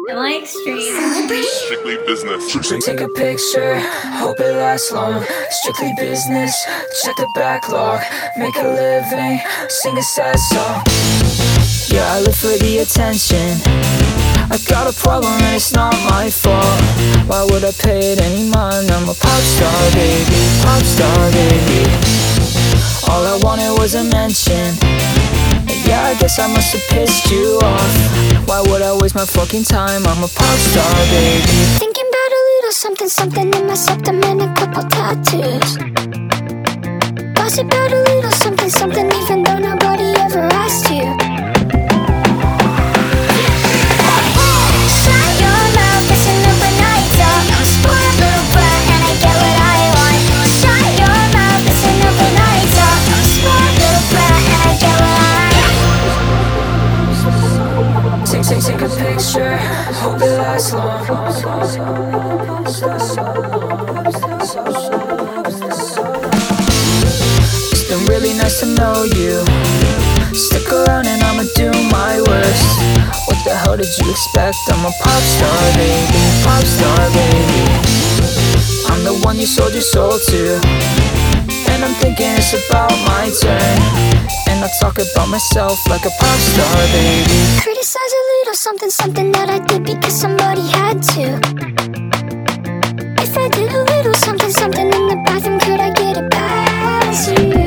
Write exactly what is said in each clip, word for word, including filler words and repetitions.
Am I extreme? Strictly business. So take a picture, hope it lasts long. Strictly business, check the backlog. Make a living, sing a sad song. Yeah, I live for the attention. I got a problem and it's not my fault. Why would I pay it any mind? I'm a pop star, baby, pop star, baby. All I wanted was a mention. And yeah, I guess I must have pissed you off. Why would I waste my fucking time? I'm a pop star, baby. Thinking about a little something, something in my septum and a couple tattoos. Gossip about a little something, something even though nobody ever asked you. Shut your mouth, listen up when I talk. I'm a spoiled little brat and I get what I want. Shut your mouth, listen up when I talk. I'm a spoiled little brat and I get what I want. Take, take, take a picture, hope it lasts long. It's been really nice to know you. Stick around and I'ma do my worst. What the hell did you expect? I'm a pop star, baby, pop star, baby. I'm the one you sold your soul to. And I'm thinking it's about my turn. And I talk about myself like a pop star, baby. Criticize a little something, something that I did because somebody had to. If I did a little something, something in the bathroom, could I get it past you?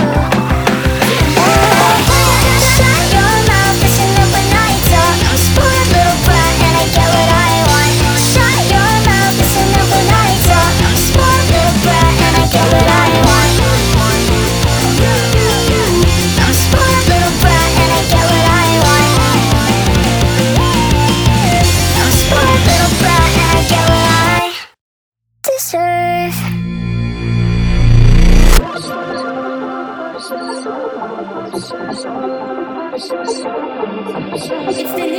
Shut your mouth, listen up when I talk. I'm a spoiled little brat and I get what I want. Shut your mouth, listen up when I talk. I'm a spoiled little brat and I get what I want. I'm a spoiled little brat and I get what I want. I'm a spoiled little brat and I get what I deserve. It's the